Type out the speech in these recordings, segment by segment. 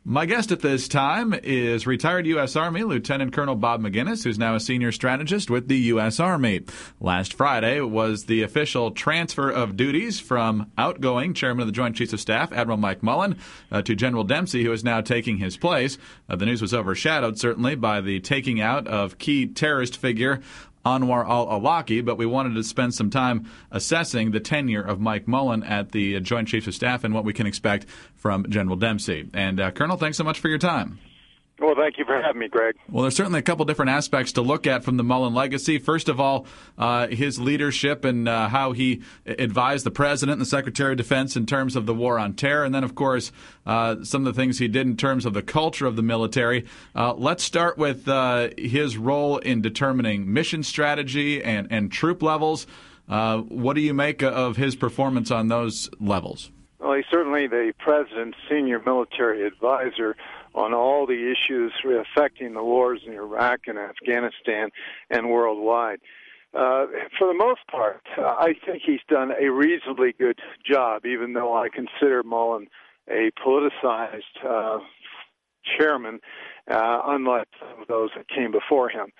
My guest at this time is retired U.S. Army Lieutenant Colonel Bob Maginnis, who's now a senior strategist with the U.S. Army. Last Friday was the official transfer of duties from outgoing Chairman of the Joint Chiefs of Staff, Admiral Mike Mullen, to General Dempsey, who is now taking his place. The news was overshadowed, certainly, by the taking out of key terrorist figure Anwar al-Awlaki, but we wanted to spend some time assessing the tenure of Mike Mullen at the Joint Chiefs of Staff and what we can expect from General Dempsey. And, Colonel, thanks so much for your time. Well, thank you for having me, Greg. Well, there's certainly a couple different aspects to look at from the Mullen legacy. First of all, his leadership and how he advised the President and the Secretary of Defense in terms of the war on terror. And then, of course, some of the things he did in terms of the culture of the military. Let's start with his role in determining mission strategy and troop levels. What do you make of his performance on those levels? Well, he's certainly the President's senior military advisor on all the issues affecting the wars in Iraq and Afghanistan and worldwide. For the most part, I think he's done a reasonably good job, even though I consider Mullen a politicized chairman, unlike some of those that came before him.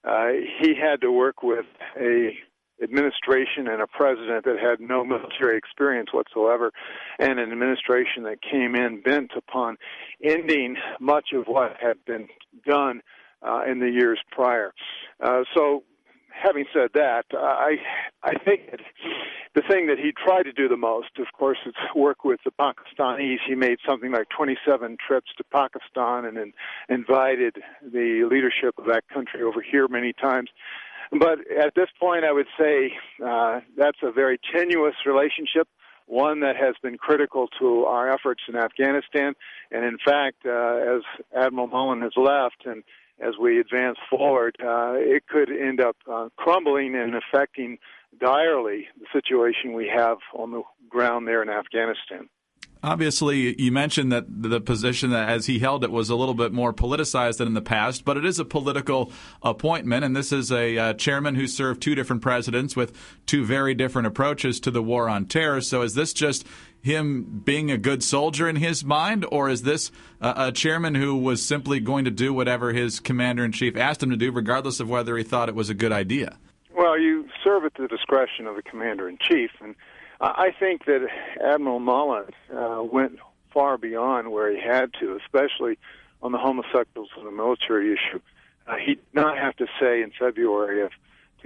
He had to work with a administration and a president that had no military experience whatsoever, and an administration that came in bent upon ending much of what had been done in the years prior. So, having said that, I think that the thing that he tried to do the most, of course, is work with the Pakistanis. He made something like 27 trips to Pakistan and invited the leadership of that country over here many times. But at this point, I would say that's a very tenuous relationship, one that has been critical to our efforts in Afghanistan. And in fact, as Admiral Mullen has left and as we advance forward, it could end up crumbling and affecting direly the situation we have on the ground there in Afghanistan. Obviously, you mentioned that the position that as he held it was a little bit more politicized than in the past, but it is a political appointment, and this is a chairman who served two different presidents with two very different approaches to the war on terror. So is this just him being a good soldier in his mind, or is this a chairman who was simply going to do whatever his commander-in-chief asked him to do, regardless of whether he thought it was a good idea? Well, you serve at the discretion of the commander-in-chief, and I think that Admiral Mullen went far beyond where he had to, especially on the homosexuals and the military issue. He did not have to say in February of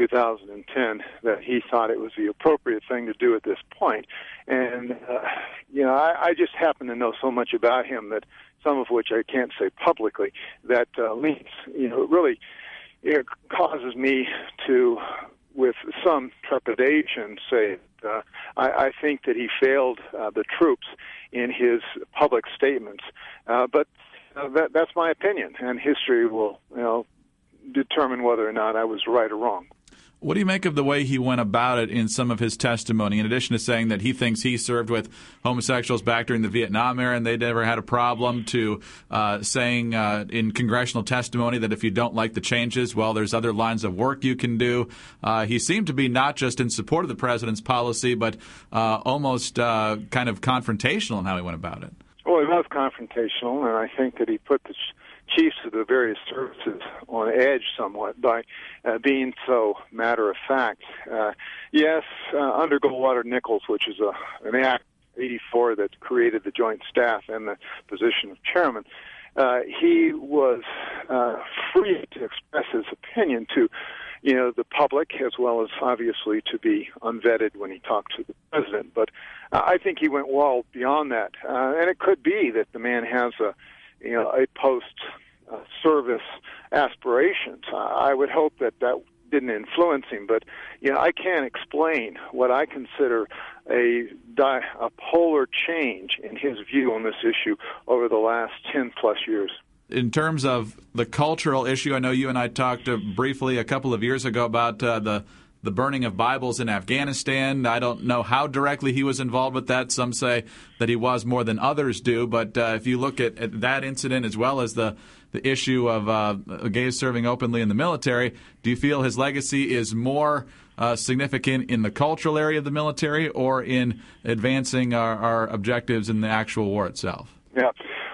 2010 that he thought it was the appropriate thing to do at this point. And, I just happen to know so much about him that some of which I can't say publicly, that leads, really causes me to, with some trepidation, say I think that he failed the troops in his public statements. But that's my opinion, and history will, determine whether or not I was right or wrong. What do you make of the way he went about it in some of his testimony, in addition to saying that he thinks he served with homosexuals back during the Vietnam era and they never had a problem, to saying in congressional testimony that if you don't like the changes, well, there's other lines of work you can do. He seemed to be not just in support of the president's policy, but almost kind of confrontational in how he went about it. Well, he was confrontational, and I think that he put the chiefs of the various services on edge somewhat by being so matter-of-fact. Yes, under Goldwater-Nichols, which is an Act 84 that created the Joint Staff and the position of chairman, he was free to express his opinion to the public, as well as obviously to be unvetted when he talked to the president. But I think he went well beyond that. And it could be that the man has a post-service aspirations. I would hope that didn't influence him, but I can't explain what I consider a polar change in his view on this issue over the last 10-plus years. In terms of the cultural issue, I know you and I talked briefly a couple of years ago about the burning of Bibles in Afghanistan. I don't know how directly he was involved with that. Some say that he was more than others do. But if you look at that incident as well as the issue of gays serving openly in the military, do you feel his legacy is more significant in the cultural area of the military or in advancing our objectives in the actual war itself? Yeah.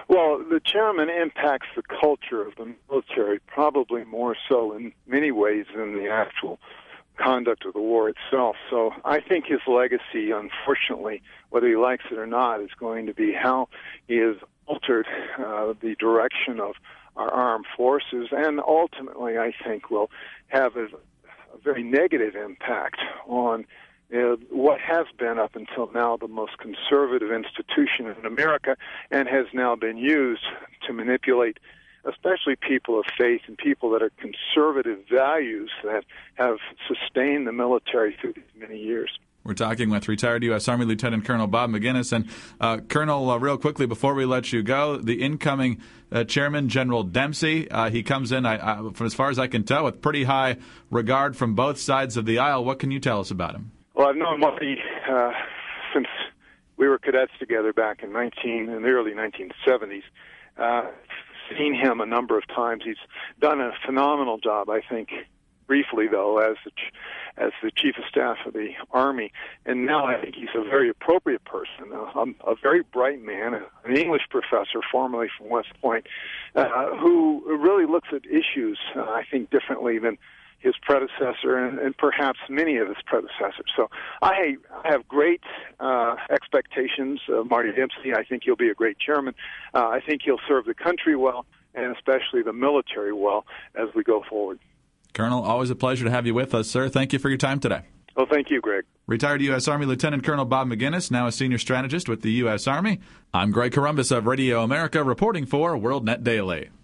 Well, the chairman impacts the culture of the military probably more so in many ways than the actual conduct of the war itself. So I think his legacy, unfortunately, whether he likes it or not, is going to be how he has altered the direction of our armed forces, and ultimately, I think, will have a very negative impact on what has been up until now the most conservative institution in America, and has now been used to manipulate especially people of faith and people that are conservative values that have sustained the military through these many years. We're talking with retired U.S. Army Lieutenant Colonel Bob Maginnis. And Colonel, real quickly before we let you go, the incoming chairman, General Dempsey, he comes in, from as far as I can tell, with pretty high regard from both sides of the aisle. What can you tell us about him? Well, I've known Marty since we were cadets together back in the early 1970s. Seen him a number of times. He's done a phenomenal job, I think, briefly, though, as the chief of staff of the Army. And now I think he's a very appropriate person, a very bright man, an English professor, formerly from West Point, who really looks at issues, I think, differently than his predecessor and perhaps many of his predecessors. So I have great expectations of Marty Dempsey. I think he'll be a great chairman. I think he'll serve the country well, and especially the military well as we go forward. Colonel, always a pleasure to have you with us, sir. Thank you for your time today. Well, thank you, Greg. Retired U.S. Army Lieutenant Colonel Bob Maginnis, now a senior strategist with the U.S. Army. I'm Greg Corombos of Radio America, reporting for WorldNet Daily.